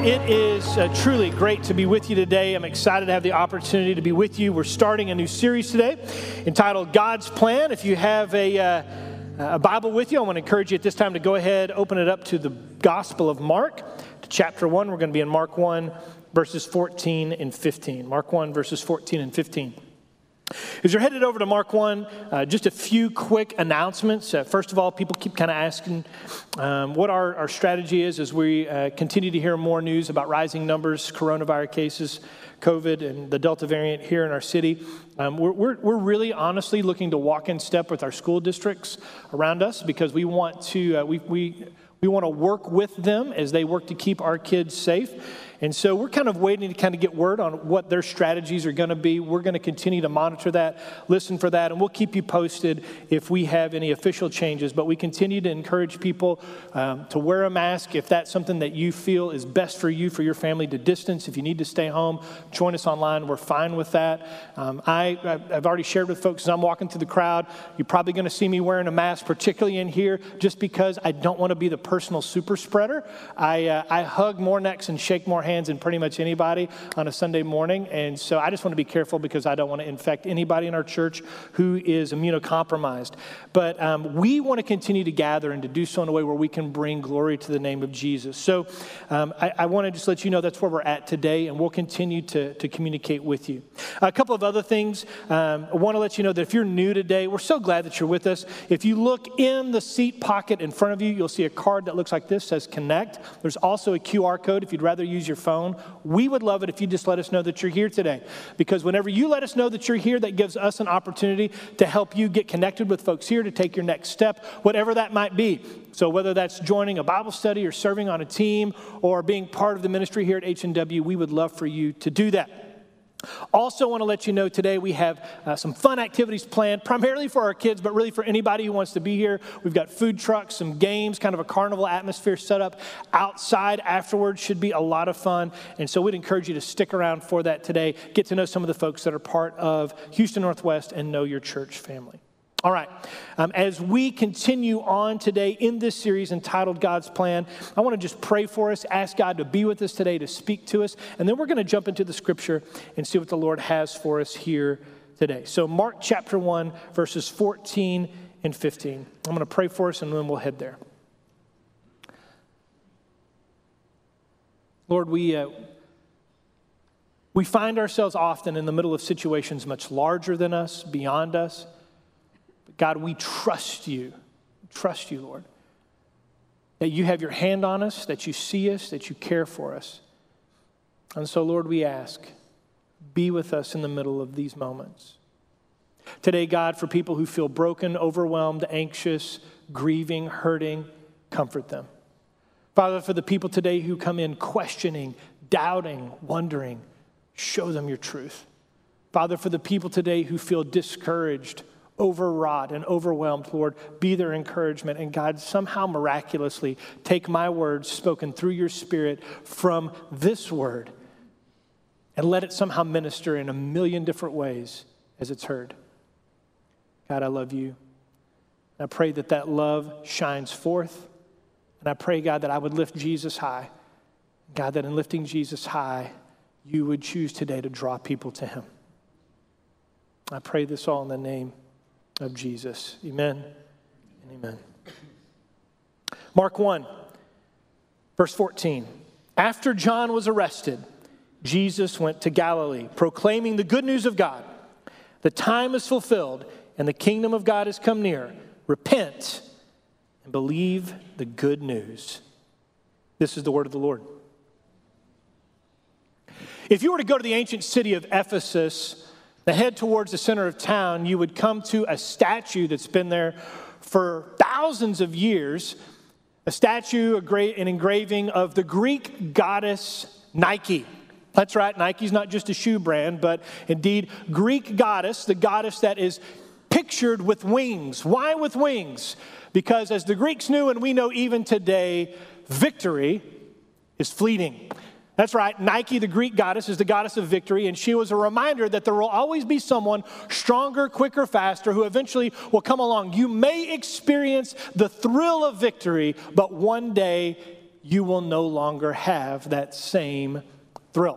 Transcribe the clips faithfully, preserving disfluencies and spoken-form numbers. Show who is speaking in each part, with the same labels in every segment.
Speaker 1: It is uh, truly great to be with you today. I'm excited to have the opportunity to be with you. We're starting a new series today entitled God's Plan. If you have a, uh, a Bible with you, I want to encourage you at this time to go ahead, open it up to the Gospel of Mark, to chapter one. We're going to be in Mark one, verses fourteen and fifteen. Mark one, verses fourteen and fifteen. As you're headed over to Mark one, uh, just a few quick announcements. Uh, first of all, people keep kind of asking um, what our, our strategy is as we uh, continue to hear more news about rising numbers, coronavirus cases, COVID, and the Delta variant here in our city. Um, we're, we're, we're really honestly looking to walk in step with our school districts around us because we want to uh, we we we want to work with them as they work to keep our kids safe. And so we're kind of waiting to kind of get word on what their strategies are going to be. We're going to continue to monitor that, listen for that, and we'll keep you posted if we have any official changes. But we continue to encourage people um, to wear a mask if that's something that you feel is best for you, for your family to distance. If you need to stay home, join us online. We're fine with that. Um, I, I've already shared with folks as I'm walking through the crowd, you're probably going to see me wearing a mask, particularly in here, just because I don't want to be the personal super spreader. I, uh, I hug more necks and shake more hands than pretty much anybody on a Sunday morning. And so I just want to be careful because I don't want to infect anybody in our church who is immunocompromised. But um, we want to continue to gather and to do so in a way where we can bring glory to the name of Jesus. So um, I, I want to just let you know that's where we're at today, and we'll continue to, to communicate with you. A couple of other things. Um, I want to let you know that if you're new today, we're so glad that you're with us. If you look in the seat pocket in front of you, you'll see a card that looks like this, says Connect. There's also a Q R code if you'd rather use your phone. We would love it if you just let us know that you're here today, because whenever you let us know that you're here, that gives us an opportunity to help you get connected with folks here to take your next step, whatever that might be. So whether that's joining a Bible study or serving on a team or being part of the ministry here at H and W, we would love for you to do that. Also want to let you know today we have uh, some fun activities planned, primarily for our kids, but really for anybody who wants to be here. We've got food trucks, some games, kind of a carnival atmosphere set up outside afterwards. Should be a lot of fun. And so we'd encourage you to stick around for that today. Get to know some of the folks that are part of Houston Northwest and know your church family. All right, um, as we continue on today in this series entitled God's Plan, I want to just pray for us, ask God to be with us today, to speak to us, and then we're going to jump into the scripture and see what the Lord has for us here today. So Mark chapter one, verses fourteen and fifteen. I'm going to pray for us and then we'll head there. Lord, we, uh, we find ourselves often in the middle of situations much larger than us, beyond us. God, we trust you, trust you, Lord, that you have your hand on us, that you see us, that you care for us. And so, Lord, we ask, be with us in the middle of these moments. Today, God, for people who feel broken, overwhelmed, anxious, grieving, hurting, comfort them. Father, for the people today who come in questioning, doubting, wondering, show them your truth. Father, for the people today who feel discouraged, overwrought and overwhelmed, Lord, be their encouragement. And God, somehow miraculously take my words spoken through your Spirit from this word and let it somehow minister in a million different ways as it's heard. God, I love you. I pray that that love shines forth. And I pray, God, that I would lift Jesus high. God, that in lifting Jesus high, you would choose today to draw people to him. I pray this all in the name of Jesus. Amen and amen. Mark one, verse fourteen. After John was arrested, Jesus went to Galilee, proclaiming the good news of God. The time is fulfilled, and the kingdom of God has come near. Repent and believe the good news. This is the word of the Lord. If you were to go to the ancient city of Ephesus, and head towards the center of town, you would come to a statue that's been there for thousands of years. A statue, a great, an engraving of the Greek goddess Nike. That's right, Nike's not just a shoe brand, but indeed Greek goddess, the goddess that is pictured with wings. Why with wings? Because as the Greeks knew, and we know even today, victory is fleeting. That's right, Nike, the Greek goddess, is the goddess of victory, and she was a reminder that there will always be someone stronger, quicker, faster, who eventually will come along. You may experience the thrill of victory, but one day you will no longer have that same thrill.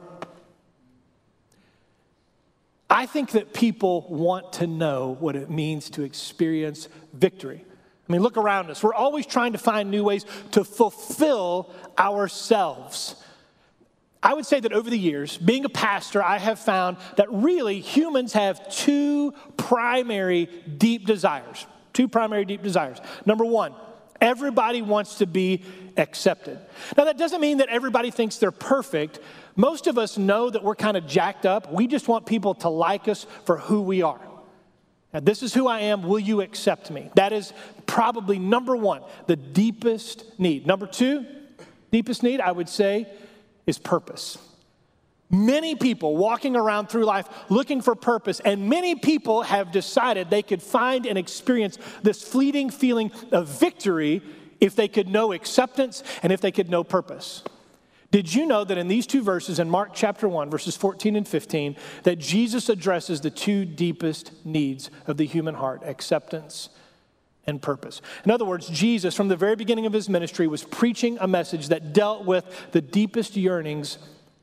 Speaker 1: I think that people want to know what it means to experience victory. I mean, look around us. We're always trying to find new ways to fulfill ourselves. I would say that over the years, being a pastor, I have found that really humans have two primary deep desires. Two primary deep desires. Number one, everybody wants to be accepted. Now, that doesn't mean that everybody thinks they're perfect. Most of us know that we're kind of jacked up. We just want people to like us for who we are. Now, this is who I am. Will you accept me? That is probably number one, the deepest need. Number two, deepest need, I would say, is purpose. Many people walking around through life looking for purpose, and many people have decided they could find and experience this fleeting feeling of victory if they could know acceptance and if they could know purpose. Did you know that in these two verses, in Mark chapter one, verses fourteen and fifteen, that Jesus addresses the two deepest needs of the human heart, acceptance and purpose? In other words, Jesus, from the very beginning of his ministry, was preaching a message that dealt with the deepest yearnings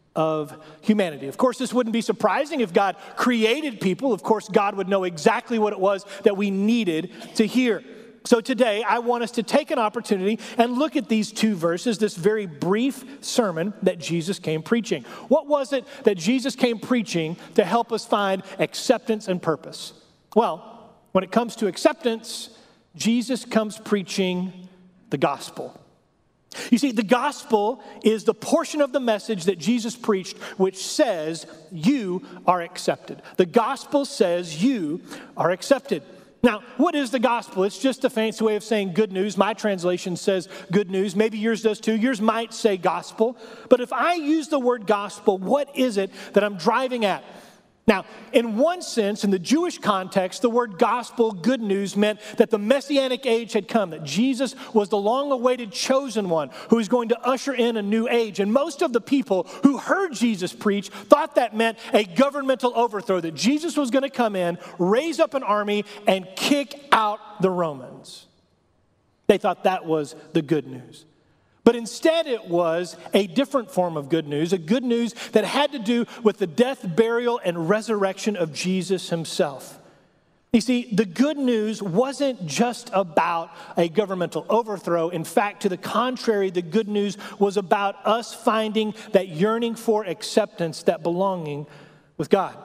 Speaker 1: of humanity. Of course, this wouldn't be surprising if God created people. Of course, God would know exactly what it was that we needed to hear. So today, I want us to take an opportunity and look at these two verses, this very brief sermon that Jesus came preaching. What was it that Jesus came preaching to help us find acceptance and purpose? Well, when it comes to acceptance, Jesus comes preaching the gospel. You see, the gospel is the portion of the message that Jesus preached which says you are accepted. The gospel says you are accepted. Now, what is the gospel? It's just a fancy way of saying good news. My translation says good news. Maybe yours does too. Yours might say gospel. But if I use the word gospel, what is it that I'm driving at? Now, in one sense, in the Jewish context, the word gospel, good news, meant that the Messianic age had come, that Jesus was the long-awaited chosen one who was going to usher in a new age. And most of the people who heard Jesus preach thought that meant a governmental overthrow, that Jesus was going to come in, raise up an army, and kick out the Romans. They thought that was the good news. But instead it was a different form of good news, a good news that had to do with the death, burial, and resurrection of Jesus himself. You see, the good news wasn't just about a governmental overthrow. In fact, to the contrary, the good news was about us finding that yearning for acceptance, that belonging with God.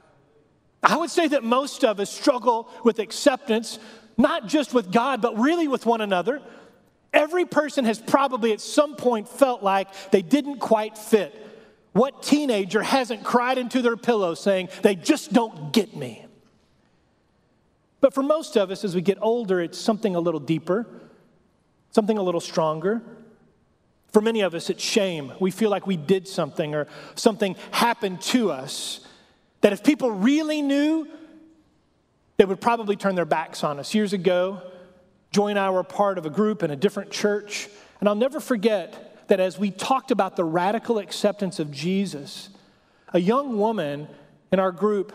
Speaker 1: I would say that most of us struggle with acceptance, not just with God, but really with one another. Every person has probably at some point felt like they didn't quite fit. What teenager hasn't cried into their pillow saying, they just don't get me? But for most of us, as we get older, it's something a little deeper, something a little stronger. For many of us, it's shame. We feel like we did something or something happened to us that if people really knew, they would probably turn their backs on us. Years ago, Joy and I were part of a group in a different church, and I'll never forget that as we talked about the radical acceptance of Jesus, a young woman in our group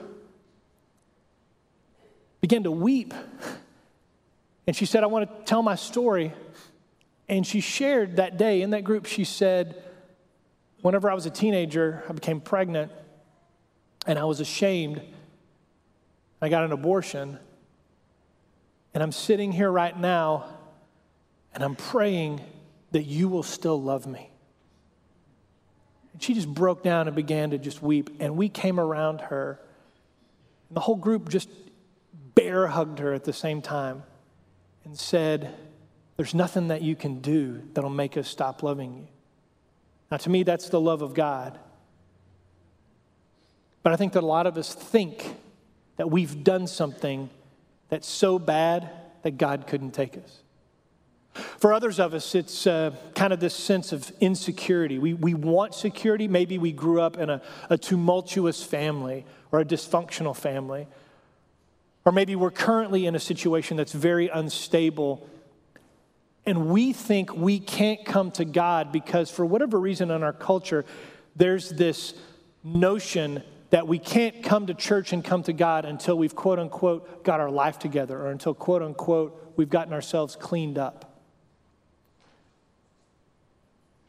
Speaker 1: began to weep. And she said, I want to tell my story. And she shared that day in that group, she said, whenever I was a teenager, I became pregnant, and I was ashamed. I got an abortion. And I'm sitting here right now, and I'm praying that you will still love me. And she just broke down and began to just weep. And we came around her, and the whole group just bear hugged her at the same time and said, there's nothing that you can do that'll make us stop loving you. Now, to me, that's the love of God. But I think that a lot of us think that we've done something that's so bad that God couldn't take us. For others of us, it's uh, kind of this sense of insecurity. We, we want security. Maybe we grew up in a, a tumultuous family or a dysfunctional family. Or maybe we're currently in a situation that's very unstable. And we think we can't come to God because for whatever reason in our culture, there's this notion that we can't come to church and come to God until we've, quote unquote, got our life together or until, quote unquote, we've gotten ourselves cleaned up.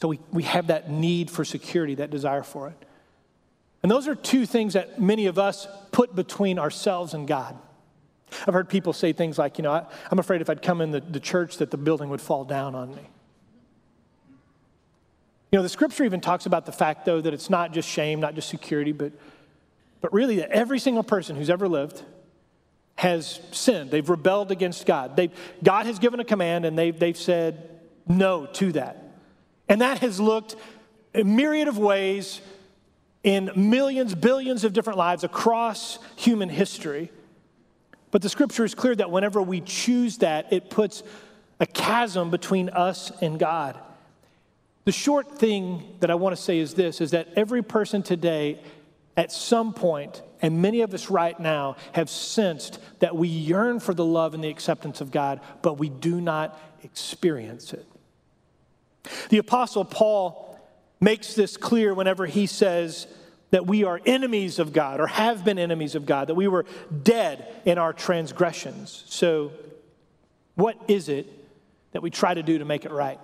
Speaker 1: So we, we have that need for security, that desire for it. And those are two things that many of us put between ourselves and God. I've heard people say things like, you know, I, I'm afraid if I'd come in the, the church that the building would fall down on me. You know, the scripture even talks about the fact, though, that it's not just shame, not just security, but, but really that every single person who's ever lived has sinned. They've rebelled against God. They, God has given a command, and they've, they've said no to that. And that has looked a myriad of ways in millions, billions of different lives across human history. But the scripture is clear that whenever we choose that, it puts a chasm between us and God. The short thing that I want to say is this, is that every person today at some point, and many of us right now, have sensed that we yearn for the love and the acceptance of God, but we do not experience it. The Apostle Paul makes this clear whenever he says that we are enemies of God, or have been enemies of God, that we were dead in our transgressions. So what is it that we try to do to make it right?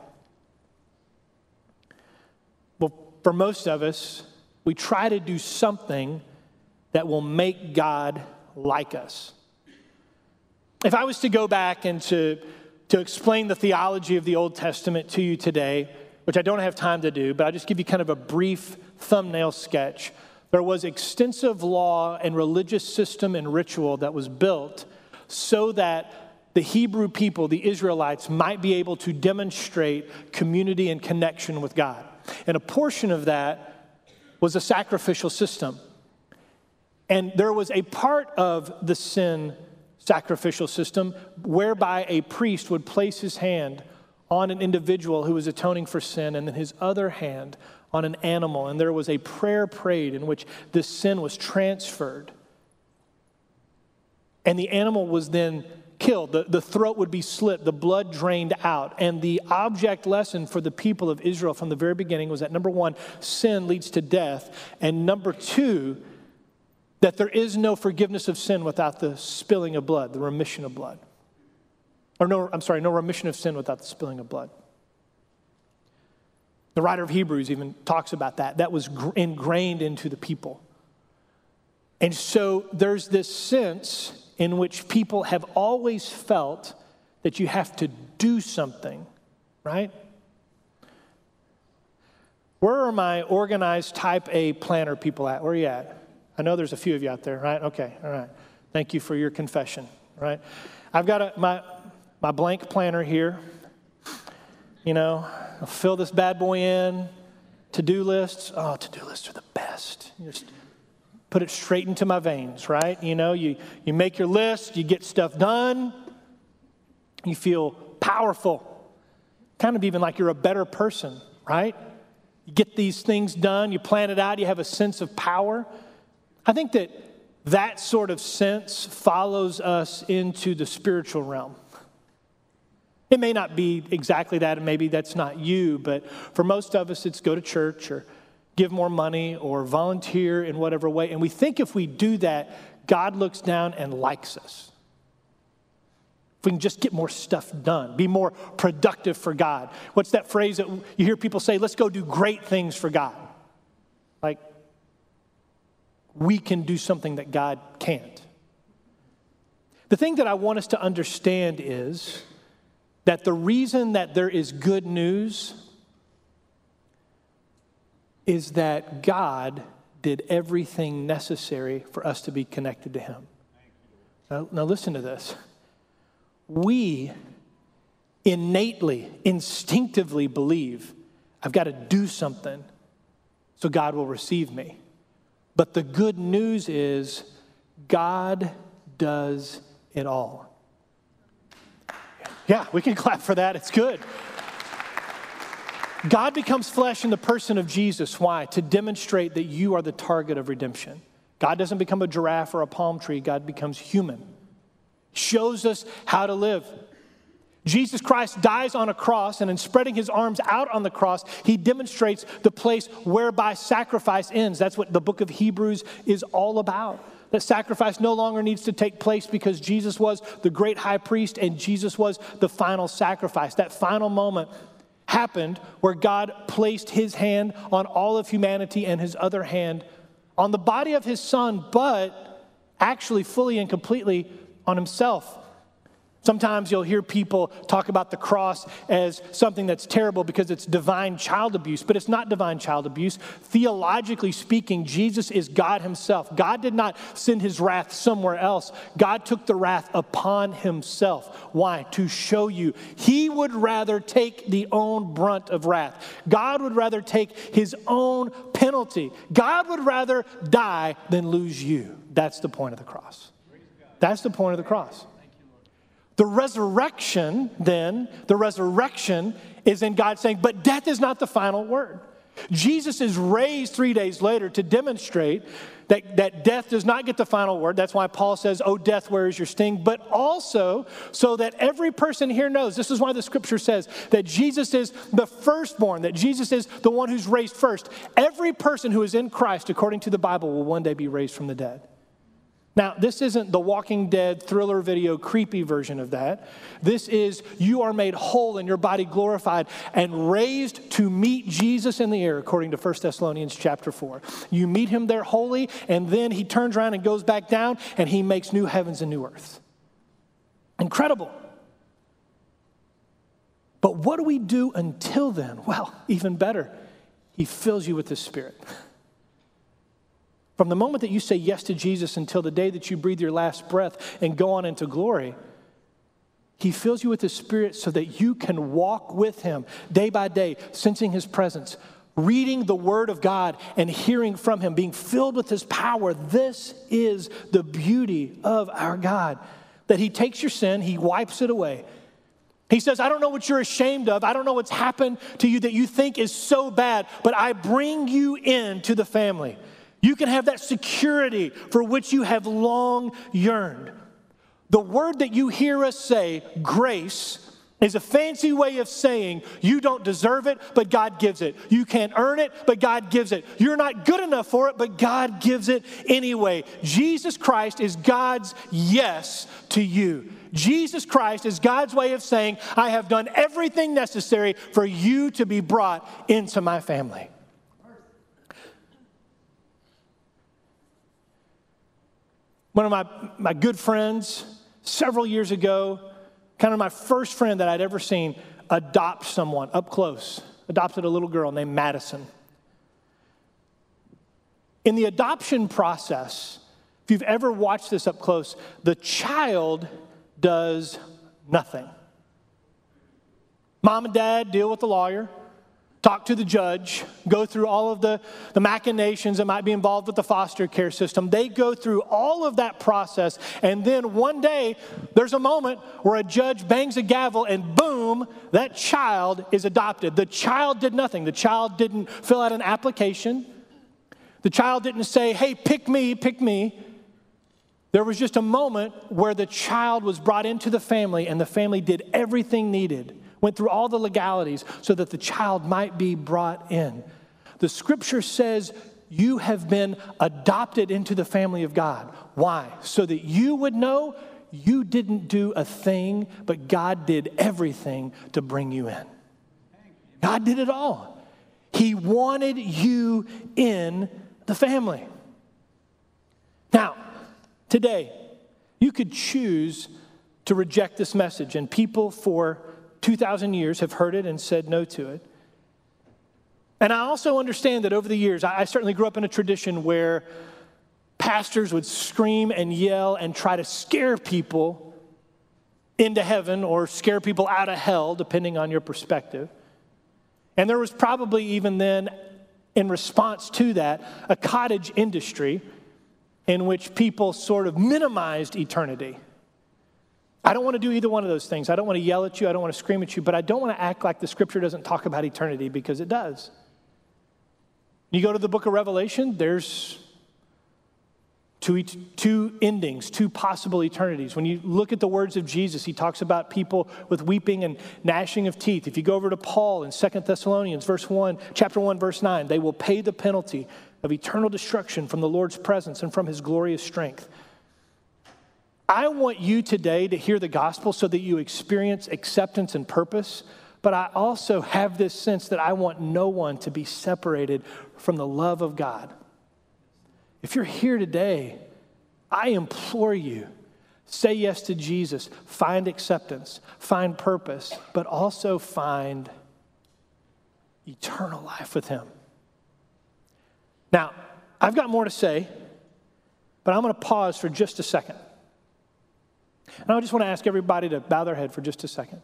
Speaker 1: Well, for most of us, we try to do something that will make God like us. If I was to go back and to, to explain the theology of the Old Testament to you today, which I don't have time to do, but I'll just give you kind of a brief thumbnail sketch. There was extensive law and religious system and ritual that was built so that the Hebrew people, the Israelites, might be able to demonstrate community and connection with God. And a portion of that was a sacrificial system. And there was a part of the sin sacrificial system whereby a priest would place his hand on an individual who was atoning for sin, and then his other hand on an animal. And there was a prayer prayed in which this sin was transferred. And the animal was then killed. The, the throat would be slit, the blood drained out. And the object lesson for the people of Israel from the very beginning was that, number one, sin leads to death. And number two, that there is no forgiveness of sin without the spilling of blood, the remission of blood. Or no, I'm sorry, no remission of sin without the spilling of blood. The writer of Hebrews even talks about that. That was ingrained into the people. And so there's this sense in which people have always felt that you have to do something, right? Where are my organized type A planner people at? Where are you at? I know there's a few of you out there, right? Okay, all right. Thank you for your confession, right? I've got a, my, my blank planner here. You know, I'll fill this bad boy in. To-do lists. Oh, to-do lists are the best. You just put it straight into my veins, right? You know, you, you make your list, you get stuff done, you feel powerful, kind of even like you're a better person, right? You get these things done, you plan it out, you have a sense of power. I think that that sort of sense follows us into the spiritual realm. It may not be exactly that, and maybe that's not you, but for most of us, it's go to church or give more money or volunteer in whatever way. And we think if we do that, God looks down and likes us. If we can just get more stuff done, be more productive for God. What's that phrase that you hear people say, let's go do great things for God? Like, we can do something that God can't. The thing that I want us to understand is that the reason that there is good news is that God did everything necessary for us to be connected to him. Now, now listen to this. We innately, instinctively believe I've got to do something so God will receive me. But the good news is God does it all. Yeah, we can clap for that. It's good. God becomes flesh in the person of Jesus. Why? To demonstrate that you are the target of redemption. God doesn't become a giraffe or a palm tree. God becomes human. Shows us how to live. Jesus Christ dies on a cross, and in spreading his arms out on the cross, he demonstrates the place whereby sacrifice ends. That's what the book of Hebrews is all about. That sacrifice no longer needs to take place because Jesus was the great high priest and Jesus was the final sacrifice. That final moment happened where God placed his hand on all of humanity and his other hand on the body of his son, but actually fully and completely on himself. Sometimes you'll hear people talk about the cross as something that's terrible because it's divine child abuse, but it's not divine child abuse. Theologically speaking, Jesus is God himself. God did not send his wrath somewhere else. God took the wrath upon himself. Why? To show you he would rather take the own brunt of wrath. God would rather take his own penalty. God would rather die than lose you. That's the point of the cross. That's the point of the cross. The resurrection, then, the resurrection is in God saying, but death is not the final word. Jesus is raised three days later to demonstrate that, that death does not get the final word. That's why Paul says, oh, death, where is your sting? But also so that every person here knows, this is why the scripture says that Jesus is the firstborn, that Jesus is the one who's raised first. Every person who is in Christ, according to the Bible, will one day be raised from the dead. Now, this isn't the Walking Dead thriller video creepy version of that. This is you are made whole and your body glorified and raised to meet Jesus in the air, according to First Thessalonians chapter four. You meet him there holy, and then he turns around and goes back down, and he makes new heavens and new earth. Incredible. But what do we do until then? Well, even better, he fills you with his Spirit. From the moment that you say yes to Jesus until the day that you breathe your last breath and go on into glory, he fills you with his Spirit so that you can walk with him day by day, sensing his presence, reading the word of God and hearing from him, being filled with his power. This is the beauty of our God, that he takes your sin, he wipes it away. He says, I don't know what you're ashamed of. I don't know what's happened to you that you think is so bad, but I bring you into the family. You can have that security for which you have long yearned. The word that you hear us say, grace, is a fancy way of saying you don't deserve it, but God gives it. You can't earn it, but God gives it. You're not good enough for it, but God gives it anyway. Jesus Christ is God's yes to you. Jesus Christ is God's way of saying, I have done everything necessary for you to be brought into my family. One of my, my good friends, several years ago, kind of my first friend that I'd ever seen, adopt someone up close, adopted a little girl named Madison. In the adoption process, if you've ever watched this up close, the child does nothing. Mom and dad deal with the lawyer, talk to the judge, go through all of the, the machinations that might be involved with the foster care system. They go through all of that process, and then one day, there's a moment where a judge bangs a gavel, and boom, that child is adopted. The child did nothing. The child didn't fill out an application. The child didn't say, hey, pick me, pick me. There was just a moment where the child was brought into the family, and the family did everything needed, went through all the legalities so that the child might be brought in. The scripture says you have been adopted into the family of God. Why? So that you would know you didn't do a thing, but God did everything to bring you in. God did it all. He wanted you in the family. Now, today, you could choose to reject this message, and people for two thousand years have heard it and said no to it. And I also understand that over the years, I certainly grew up in a tradition where pastors would scream and yell and try to scare people into heaven or scare people out of hell, depending on your perspective. And there was probably even then, in response to that, a cottage industry in which people sort of minimized eternity. I don't want to do either one of those things. I don't want to yell at you. I don't want to scream at you. But I don't want to act like the scripture doesn't talk about eternity, because it does. You go to the book of Revelation, there's two, two endings, two possible eternities. When you look at the words of Jesus, he talks about people with weeping and gnashing of teeth. If you go over to Paul in Second Thessalonians verse one, chapter one, verse nine, they will pay the penalty of eternal destruction from the Lord's presence and from his glorious strength. I want you today to hear the gospel so that you experience acceptance and purpose, But I also have this sense that I want no one to be separated from the love of God. If you're here today, I implore you, say yes to Jesus, find acceptance, find purpose, but also find eternal life with him. Now, I've got more to say, but I'm going to pause for just a second. And I just want to ask everybody to bow their head for just a second.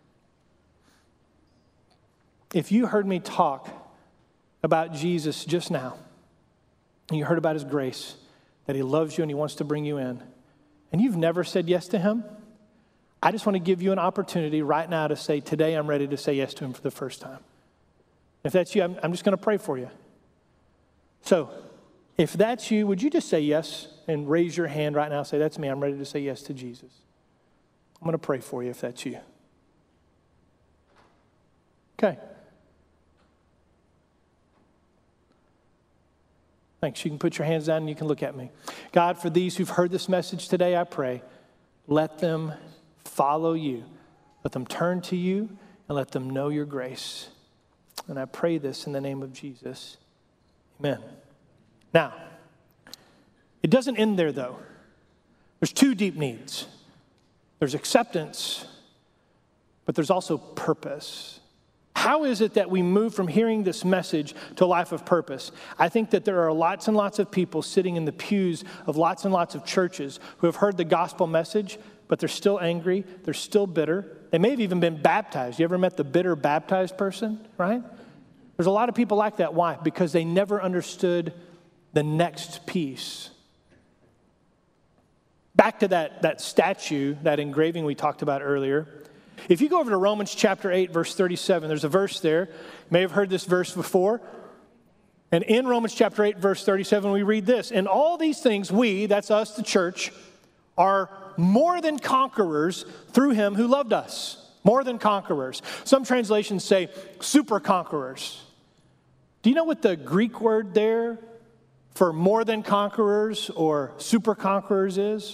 Speaker 1: If you heard me talk about Jesus just now, and you heard about his grace, that he loves you and he wants to bring you in, and you've never said yes to him, I just want to give you an opportunity right now to say, today I'm ready to say yes to him for the first time. If that's you, I'm, I'm just going to pray for you. So, if that's you, would you just say yes and raise your hand right now? Say, that's me. I'm ready to say yes to Jesus. I'm going to pray for you if that's you. Okay. Thanks. You can put your hands down and you can look at me. God, for these who've heard this message today, I pray, let them follow you. Let them turn to you and let them know your grace. And I pray this in the name of Jesus. Amen. Now, it doesn't end there, though. There's two deep needs. There's acceptance, but there's also purpose. How is it that we move from hearing this message to a life of purpose? I think that there are lots and lots of people sitting in the pews of lots and lots of churches who have heard the gospel message, but they're still angry, they're still bitter. They may have even been baptized. You ever met the bitter baptized person, right? There's a lot of people like that. Why? Because they never understood the next piece. Back to that, that statue, that engraving we talked about earlier. If you go over to Romans chapter eight, verse thirty-seven, there's a verse there. You may have heard this verse before. And in Romans chapter eight, verse thirty-seven, we read this. In all these things, we, that's us, the church, are more than conquerors through him who loved us. More than conquerors. Some translations say super conquerors. Do you know what the Greek word there for more than conquerors or super conquerors is?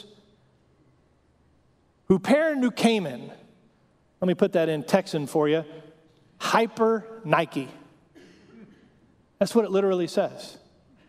Speaker 1: Huper nukamen. Let me put that in Texan for you. Hyper Nike. That's what it literally says.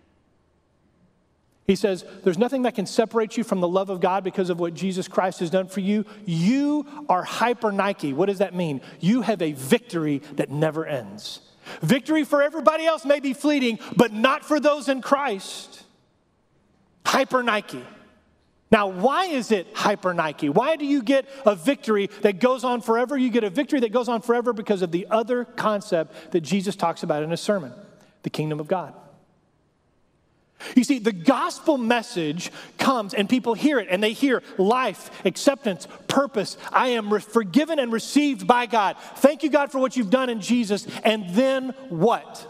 Speaker 1: He says, there's nothing that can separate you from the love of God because of what Jesus Christ has done for you. You are hyper Nike. What does that mean? You have a victory that never ends. Victory for everybody else may be fleeting, but not for those in Christ. Hyper Nike. Now, why is it hyper Nike? Why do you get a victory that goes on forever? You get a victory that goes on forever because of the other concept that Jesus talks about in his sermon, the kingdom of God. You see, the gospel message comes and people hear it and they hear life, acceptance, purpose. I am re- forgiven and received by God. Thank you, God, for what you've done in Jesus. And then what?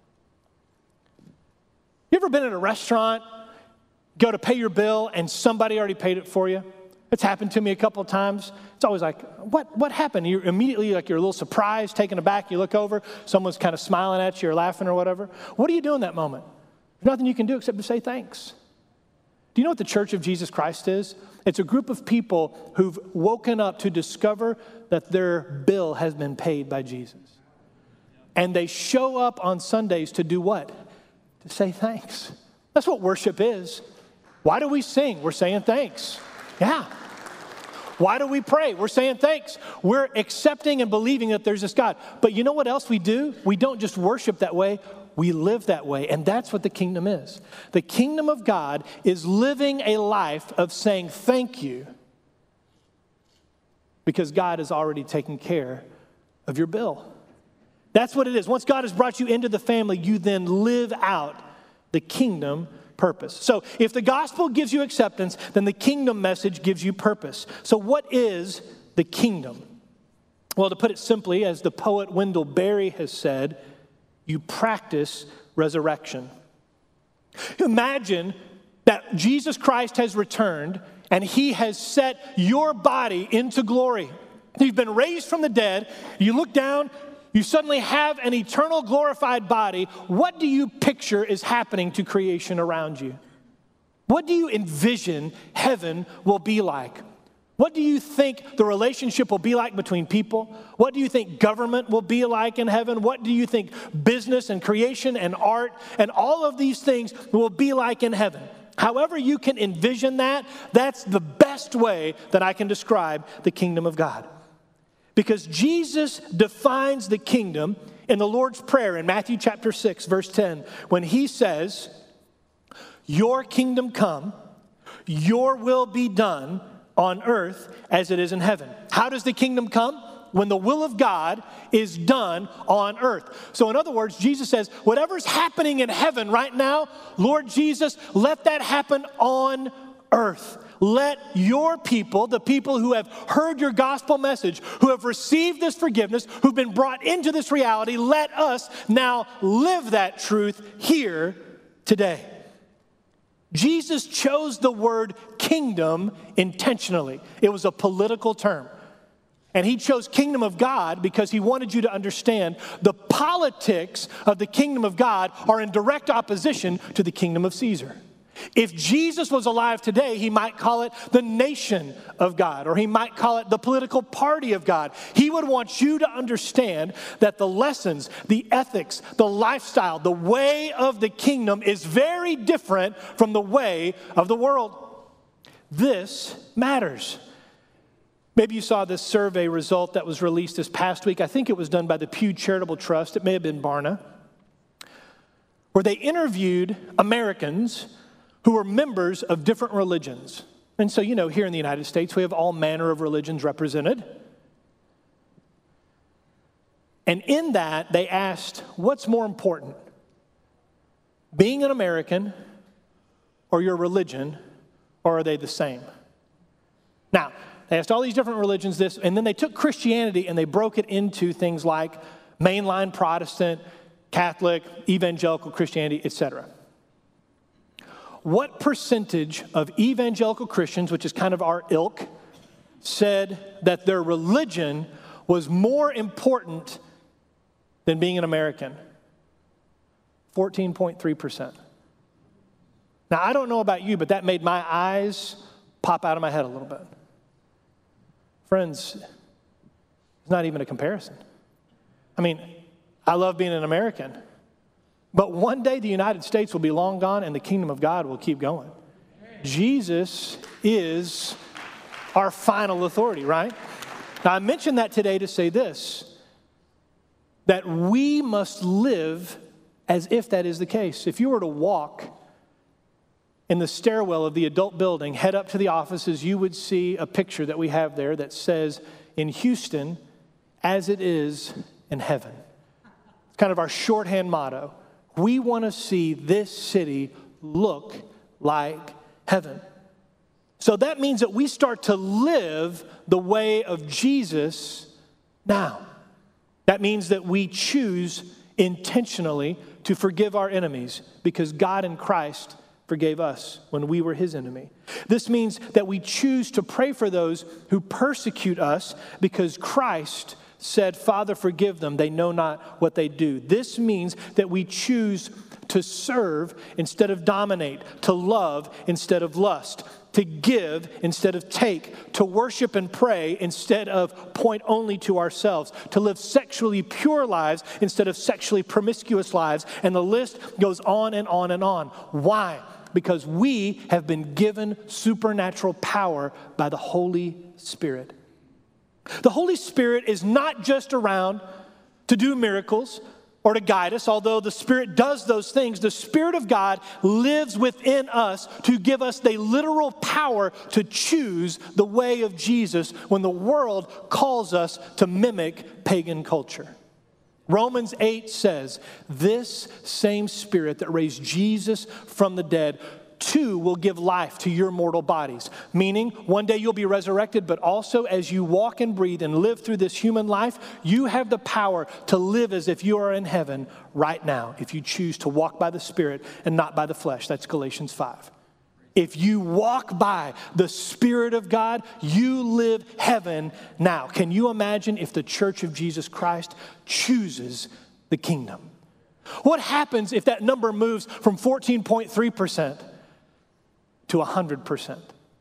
Speaker 1: You ever been in a restaurant, go to pay your bill, and somebody already paid it for you? It's happened to me a couple of times. It's always like, what, what happened? You're immediately like you're a little surprised, taken aback. You look over, someone's kind of smiling at you or laughing or whatever. What do you do in that moment? There's nothing you can do except to say thanks. Do you know what the Church of Jesus Christ is? It's a group of people who've woken up to discover that their bill has been paid by Jesus. And they show up on Sundays to do what? To say thanks. That's what worship is. Why do we sing? We're saying thanks. Yeah. Why do we pray? We're saying thanks. We're accepting and believing that there's this God. But you know what else we do? We don't just worship that way. We live that way, and that's what the kingdom is. The kingdom of God is living a life of saying thank you because God has already taken care of your bill. That's what it is. Once God has brought you into the family, you then live out the kingdom purpose. So if the gospel gives you acceptance, then the kingdom message gives you purpose. So what is the kingdom? Well, to put it simply, as the poet Wendell Berry has said, you practice resurrection. Imagine that Jesus Christ has returned and he has set your body into glory. You've been raised from the dead. You look down, you suddenly have an eternal glorified body. What do you picture is happening to creation around you? What do you envision heaven will be like? What do you think the relationship will be like between people? What do you think government will be like in heaven? What do you think business and creation and art and all of these things will be like in heaven? However you can envision that, that's the best way that I can describe the kingdom of God. Because Jesus defines the kingdom in the Lord's Prayer in Matthew chapter six, verse ten, when he says, "Your kingdom come, your will be done on earth as it is in heaven." How does the kingdom come? When the will of God is done on earth. So in other words, Jesus says, whatever's happening in heaven right now, Lord Jesus, let that happen on earth. Let your people, the people who have heard your gospel message, who have received this forgiveness, who've been brought into this reality, let us now live that truth here today. Jesus chose the word kingdom intentionally. It was a political term. And he chose kingdom of God because he wanted you to understand the politics of the kingdom of God are in direct opposition to the kingdom of Caesar. If Jesus was alive today, he might call it the nation of God, or he might call it the political party of God. He would want you to understand that the lessons, the ethics, the lifestyle, the way of the kingdom is very different from the way of the world. This matters. Maybe you saw this survey result that was released this past week. I think it was done by the Pew Charitable Trust. It may have been Barna, where they interviewed Americans who are members of different religions. And so, you know, here in the United States, we have all manner of religions represented. And in that, they asked, what's more important, being an American or your religion, or are they the same? Now, they asked all these different religions this, and then they took Christianity and they broke it into things like mainline Protestant, Catholic, evangelical Christianity, et cetera. What percentage of evangelical Christians, which is kind of our ilk, said that their religion was more important than being an American? fourteen point three percent. Now, I don't know about you, but that made my eyes pop out of my head a little bit. Friends, it's not even a comparison. I mean, I love being an American. But one day the United States will be long gone and the kingdom of God will keep going. Jesus is our final authority, right? Now, I mentioned that today to say this, that we must live as if that is the case. If you were to walk in the stairwell of the adult building, head up to the offices, you would see a picture that we have there that says, in Houston, as it is in heaven. It's kind of our shorthand motto. We want to see this city look like heaven. So that means that we start to live the way of Jesus now. That means that we choose intentionally to forgive our enemies because God in Christ forgave us when we were his enemy. This means that we choose to pray for those who persecute us because Christ said, Father, forgive them. They know not what they do. This means that we choose to serve instead of dominate, to love instead of lust, to give instead of take, to worship and pray instead of point only to ourselves, to live sexually pure lives instead of sexually promiscuous lives. And the list goes on and on and on. Why? Because we have been given supernatural power by the Holy Spirit. The Holy Spirit is not just around to do miracles or to guide us, although the Spirit does those things. The Spirit of God lives within us to give us the literal power to choose the way of Jesus when the world calls us to mimic pagan culture. Romans eight says, this same Spirit that raised Jesus from the dead too will give life to your mortal bodies. Meaning, one day you'll be resurrected, but also as you walk and breathe and live through this human life, you have the power to live as if you are in heaven right now, if you choose to walk by the Spirit and not by the flesh. That's Galatians five. If you walk by the Spirit of God, you live heaven now. Can you imagine if the Church of Jesus Christ chooses the kingdom? What happens if that number moves from fourteen point three percent to one hundred percent?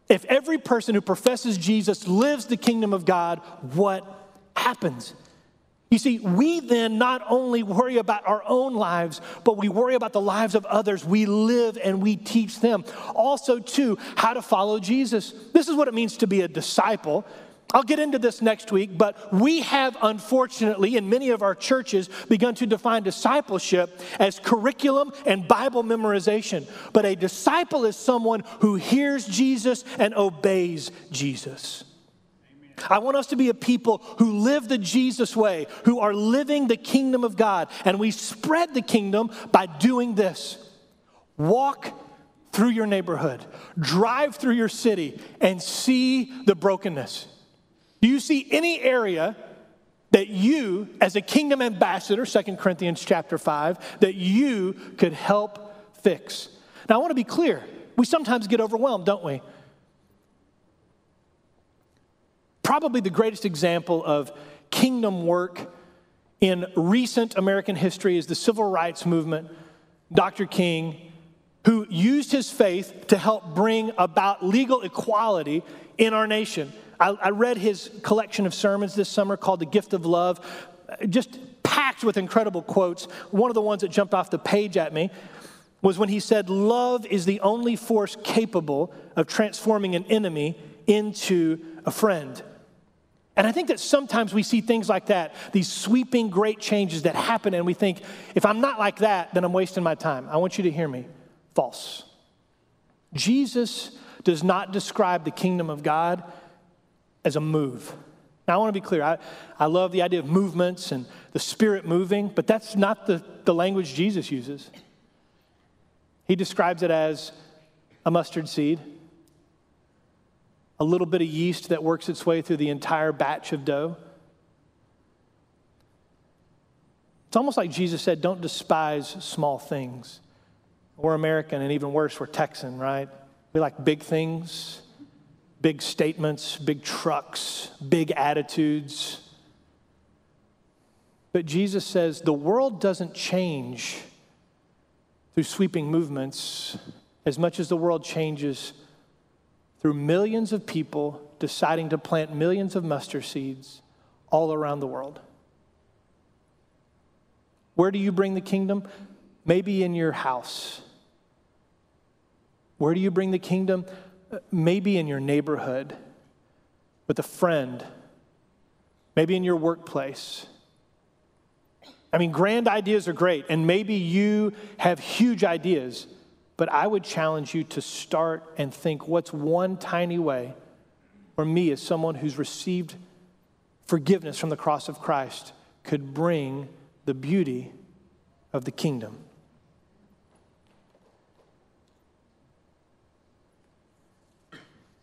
Speaker 1: If every person who professes Jesus lives the kingdom of God, what happens? You see, we then not only worry about our own lives, but we worry about the lives of others. We live and we teach them. Also, too, how to follow Jesus. This is what it means to be a disciple. I'll get into this next week, but we have, unfortunately, in many of our churches, begun to define discipleship as curriculum and Bible memorization. But a disciple is someone who hears Jesus and obeys Jesus. I want us to be a people who live the Jesus way, who are living the kingdom of God. And we spread the kingdom by doing this. Walk through your neighborhood, drive through your city, and see the brokenness. Do you see any area that you, as a kingdom ambassador, Second Corinthians chapter five, that you could help fix? Now, I want to be clear. We sometimes get overwhelmed, don't we? Probably the greatest example of kingdom work in recent American history is the civil rights movement. Doctor King, who used his faith to help bring about legal equality in our nation. I, I read his collection of sermons this summer called The Gift of Love, just packed with incredible quotes. One of the ones that jumped off the page at me was when he said, "Love is the only force capable of transforming an enemy into a friend." And I think that sometimes we see things like that, these sweeping great changes that happen, and we think, if I'm not like that, then I'm wasting my time. I want you to hear me. False. Jesus does not describe the kingdom of God as a move. Now, I want to be clear. I, I love the idea of movements and the Spirit moving, but that's not the, the language Jesus uses. He describes it as a mustard seed, a little bit of yeast that works its way through the entire batch of dough. It's almost like Jesus said, don't despise small things. We're American, and even worse, we're Texan, right? We like big things, big statements, big trucks, big attitudes. But Jesus says the world doesn't change through sweeping movements as much as the world changes through millions of people deciding to plant millions of mustard seeds all around the world. Where do you bring the kingdom? Maybe in your house. Where do you bring the kingdom? Maybe in your neighborhood, with a friend. Maybe in your workplace. I mean, grand ideas are great, and maybe you have huge ideas. But I would challenge you to start and think, what's one tiny way where me as someone who's received forgiveness from the cross of Christ could bring the beauty of the kingdom? A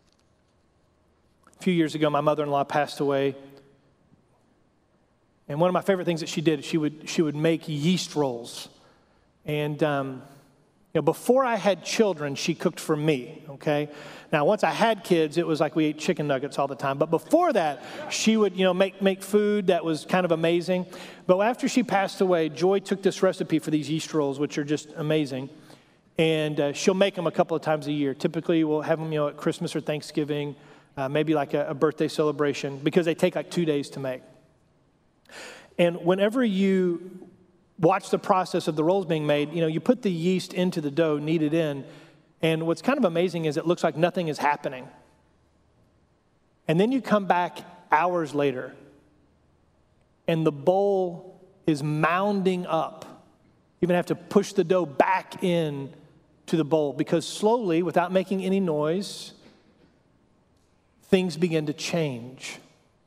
Speaker 1: few years ago, my mother-in-law passed away. And one of my favorite things that she did, she would, she would make yeast rolls. And um, You know, before I had children, she cooked for me, okay? Now, once I had kids, it was like we ate chicken nuggets all the time. But before that, she would, you know, make, make food that was kind of amazing. But after she passed away, Joy took this recipe for these yeast rolls, which are just amazing. And uh, she'll make them a couple of times a year. Typically, we'll have them, you know, at Christmas or Thanksgiving, uh, maybe like a, a birthday celebration, because they take like two days to make. And whenever you watch the process of the rolls being made, you know, you put the yeast into the dough, knead it in, and what's kind of amazing is it looks like nothing is happening. And then you come back hours later, and the bowl is mounding up. You even have to push the dough back in to the bowl, because slowly, without making any noise, things begin to change.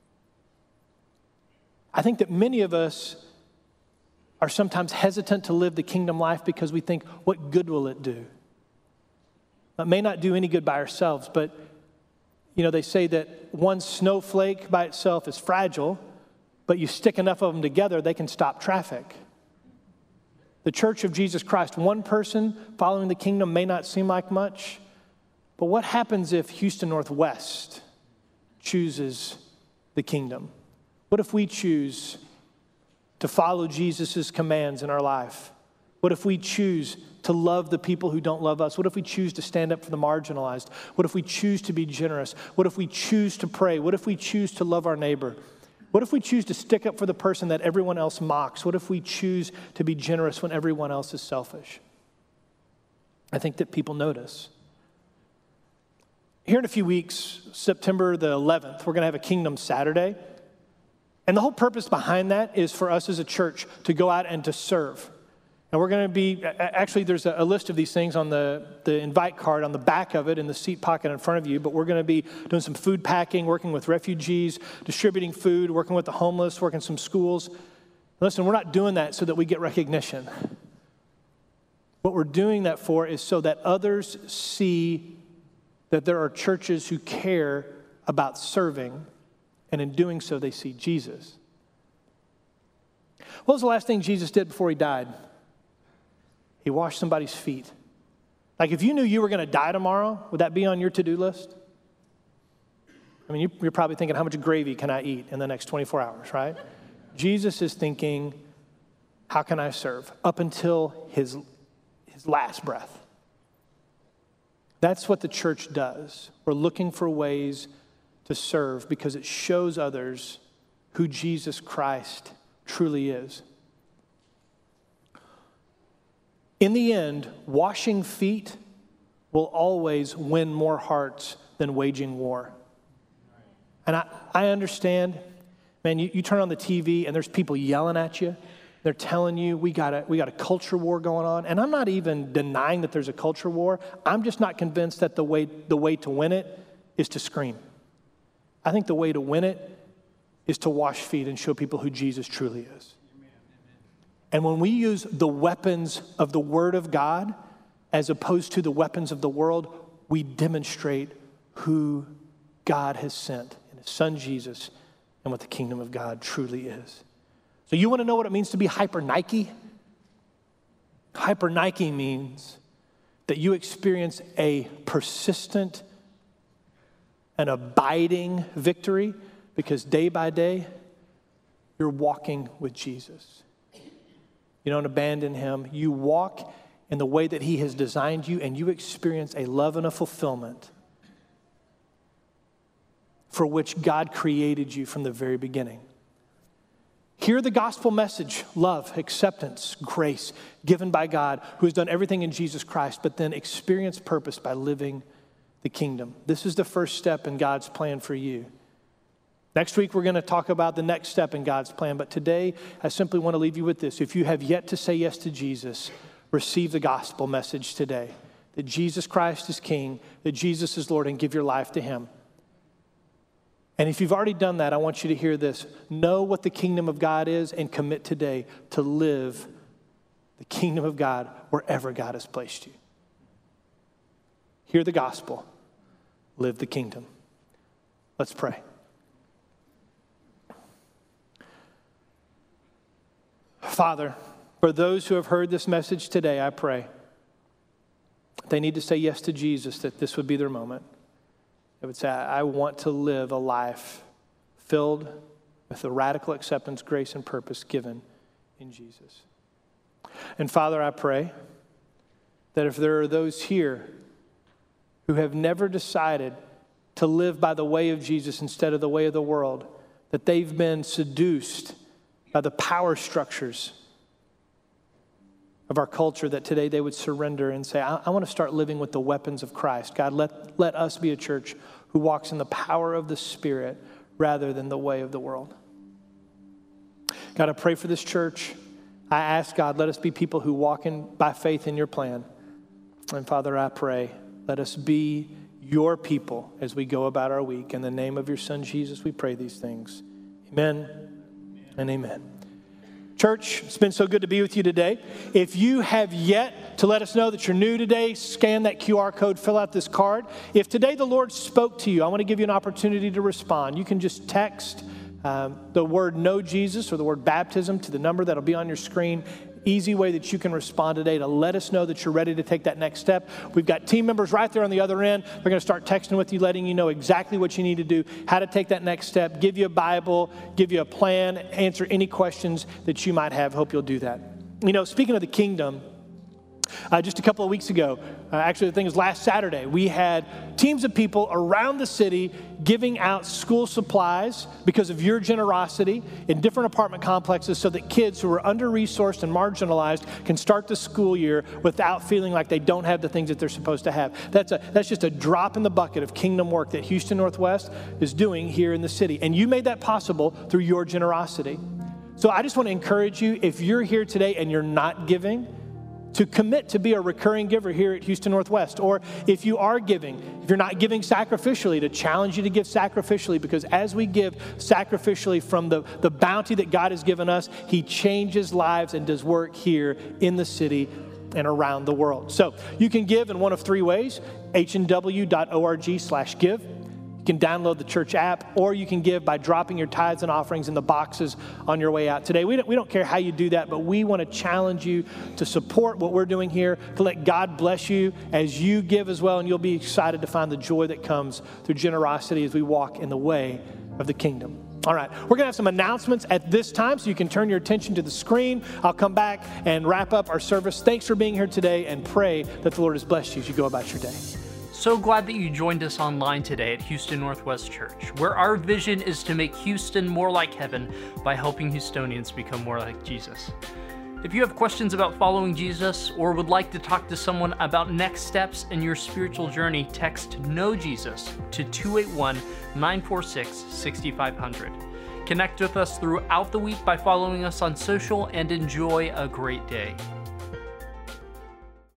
Speaker 1: I think that many of us are sometimes hesitant to live the kingdom life because we think, what good will it do? It may not do any good by ourselves, but, you know, they say that one snowflake by itself is fragile, but you stick enough of them together, they can stop traffic. The Church of Jesus Christ, one person following the kingdom may not seem like much, but what happens if Houston Northwest chooses the kingdom? What if we choose to follow Jesus' commands in our life? What if we choose to love the people who don't love us? What if we choose to stand up for the marginalized? What if we choose to be generous? What if we choose to pray? What if we choose to love our neighbor? What if we choose to stick up for the person that everyone else mocks? What if we choose to be generous when everyone else is selfish? I think that people notice. Here in a few weeks, September the eleventh, we're going to have a Kingdom Saturday. And the whole purpose behind that is for us as a church to go out and to serve. And we're going to be, actually there's a list of these things on the, the invite card on the back of it in the seat pocket in front of you, but we're going to be doing some food packing, working with refugees, distributing food, working with the homeless, working some schools. Listen, we're not doing that so that we get recognition. What we're doing that for is so that others see that there are churches who care about serving, and in doing so, they see Jesus. What was the last thing Jesus did before he died? He washed somebody's feet. Like if you knew you were going to die tomorrow, would that be on your to-do list? I mean, you're probably thinking, how much gravy can I eat in the next twenty-four hours, right? Jesus is thinking, how can I serve? Up until his, his last breath. That's what the church does. We're looking for ways to serve because it shows others who Jesus Christ truly is. In the end, washing feet will always win more hearts than waging war. And I, I understand, man, you, you turn on the T V and there's people yelling at you. They're telling you we got a, we got a culture war going on. And I'm not even denying that there's a culture war. I'm just not convinced that the way, the way to win it is to scream. I think the way to win it is to wash feet and show people who Jesus truly is. And when we use the weapons of the Word of God as opposed to the weapons of the world, we demonstrate who God has sent in His Son Jesus and what the kingdom of God truly is. So you want to know what it means to be hyper Nike? Hyper Nike means that you experience a persistent and abiding victory because day by day, you're walking with Jesus. You don't abandon him. You walk in the way that he has designed you, and you experience a love and a fulfillment for which God created you from the very beginning. Hear the gospel message, love, acceptance, grace, given by God, who has done everything in Jesus Christ, but then experience purpose by living the kingdom. This is the first step in God's plan for you. Next week, we're going to talk about the next step in God's plan. But today, I simply want to leave you with this. If you have yet to say yes to Jesus, receive the gospel message today. That Jesus Christ is King, that Jesus is Lord, and give your life to him. And if you've already done that, I want you to hear this. Know what the kingdom of God is and commit today to live the kingdom of God wherever God has placed you. Hear the gospel. Live the kingdom. Let's pray. Father, for those who have heard this message today, I pray they need to say yes to Jesus, that this would be their moment. They would say, I want to live a life filled with the radical acceptance, grace, and purpose given in Jesus. And Father, I pray that if there are those here who have never decided to live by the way of Jesus instead of the way of the world, that they've been seduced by the power structures of our culture, that today they would surrender and say, I, I want to start living with the weapons of Christ. God, let, let us be a church who walks in the power of the Spirit rather than the way of the world. God, I pray for this church. I ask, God, let us be people who walk in by faith in your plan. And Father, I pray, let us be your people as we go about our week. In the name of your Son, Jesus, we pray these things. Amen. And amen. Church, it's been so good to be with you today. If you have yet to let us know that you're new today, scan that Q R code, fill out this card. If today the Lord spoke to you, I want to give you an opportunity to respond. You can just text um, the word know Jesus or the word baptism to the number that'll be on your screen. Easy way that you can respond today to let us know that you're ready to take that next step. We've got team members right there on the other end. They're going to start texting with you, letting you know exactly what you need to do, how to take that next step, give you a Bible, give you a plan, answer any questions that you might have. Hope you'll do that. You know, speaking of the kingdom, Uh, just a couple of weeks ago, uh, actually the thing was last Saturday, we had teams of people around the city giving out school supplies because of your generosity in different apartment complexes so that kids who are under-resourced and marginalized can start the school year without feeling like they don't have the things that they're supposed to have. That's, a, that's just a drop in the bucket of kingdom work that Houston Northwest is doing here in the city. And you made that possible through your generosity. So I just want to encourage you, if you're here today and you're not giving, to commit to be a recurring giver here at Houston Northwest. Or if you are giving, if you're not giving sacrificially, to challenge you to give sacrificially, because as we give sacrificially from the, the bounty that God has given us, he changes lives and does work here in the city and around the world. So you can give in one of three ways, h n w dot org slash give. You can download the church app, or you can give by dropping your tithes and offerings in the boxes on your way out today. We don't, we don't care how you do that, but we want to challenge you to support what we're doing here, to let God bless you as you give as well, and you'll be excited to find the joy that comes through generosity as we walk in the way of the kingdom. All right, we're going to have some announcements at this time, so you can turn your attention to the screen. I'll come back and wrap up our service. Thanks for being here today, and pray that the Lord has blessed you as you go about your day.
Speaker 2: So glad that you joined us online today at Houston Northwest Church, where our vision is to make Houston more like heaven by helping Houstonians become more like Jesus. If you have questions about following Jesus or would like to talk to someone about next steps in your spiritual journey, text Know Jesus to two eight one, nine four six, six five zero zero. Connect with us throughout the week by following us on social, and enjoy a great day.